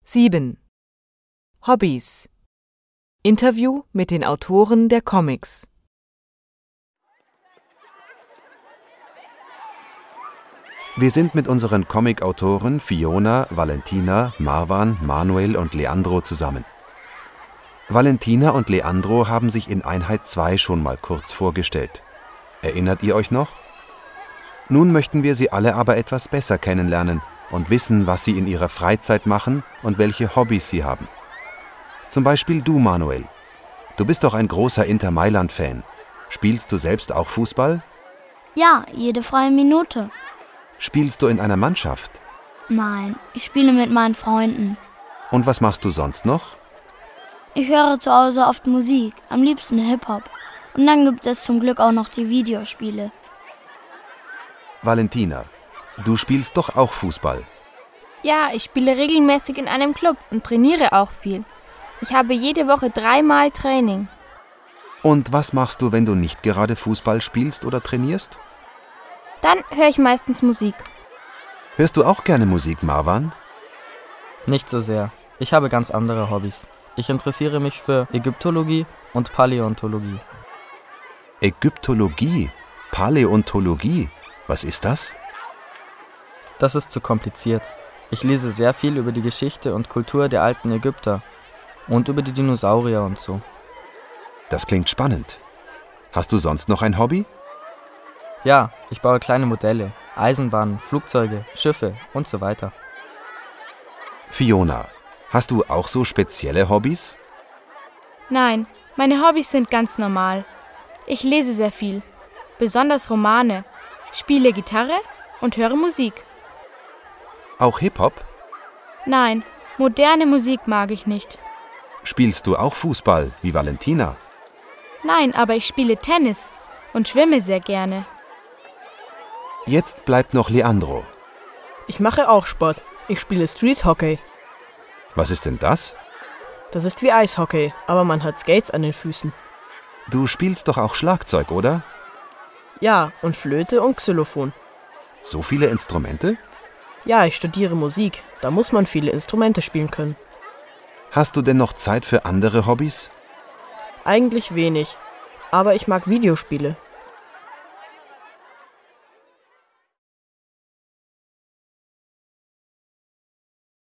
7. Hobbys. Interview mit den Autoren der Comics. Wir sind mit unseren Comic-Autoren Fiona, Valentina, Marwan, Manuel und Leandro zusammen. Valentina und Leandro haben sich in Einheit 2 schon mal kurz vorgestellt. Erinnert ihr euch noch? Nun möchten wir sie alle aber etwas besser kennenlernen und wissen, was sie in ihrer Freizeit machen und welche Hobbys sie haben. Zum Beispiel du, Manuel. Du bist doch ein großer Inter Mailand-Fan. Spielst du selbst auch Fußball? Ja, jede freie Minute. Spielst du in einer Mannschaft? Nein, ich spiele mit meinen Freunden. Und was machst du sonst noch? Ich höre zu Hause oft Musik, am liebsten Hip-Hop. Und dann gibt es zum Glück auch noch die Videospiele. Valentina, du spielst doch auch Fußball. Ja, ich spiele regelmäßig in einem Club und trainiere auch viel. Ich habe jede Woche 3-mal Training. Und was machst du, wenn du nicht gerade Fußball spielst oder trainierst? Dann höre ich meistens Musik. Hörst du auch gerne Musik, Marwan? Nicht so sehr. Ich habe ganz andere Hobbys. Ich interessiere mich für Ägyptologie und Paläontologie. Ägyptologie? Paläontologie? Was ist das? Das ist zu kompliziert. Ich lese sehr viel über die Geschichte und Kultur der alten Ägypter und über die Dinosaurier und so. Das klingt spannend. Hast du sonst noch ein Hobby? Ja, ich baue kleine Modelle, Eisenbahnen, Flugzeuge, Schiffe und so weiter. Fiona, hast du auch so spezielle Hobbys? Nein, meine Hobbys sind ganz normal. Ich lese sehr viel, besonders Romane, spiele Gitarre und höre Musik. Auch Hip-Hop? Nein, moderne Musik mag ich nicht. Spielst du auch Fußball, wie Valentina? Nein, aber ich spiele Tennis und schwimme sehr gerne. Jetzt bleibt noch Leandro. Ich mache auch Sport. Ich spiele Street Hockey. Was ist denn das? Das ist wie Eishockey, aber man hat Skates an den Füßen. Du spielst doch auch Schlagzeug, oder? Ja, und Flöte und Xylophon. So viele Instrumente? Ja, ich studiere Musik. Da muss man viele Instrumente spielen können. Hast du denn noch Zeit für andere Hobbys? Eigentlich wenig. Aber ich mag Videospiele.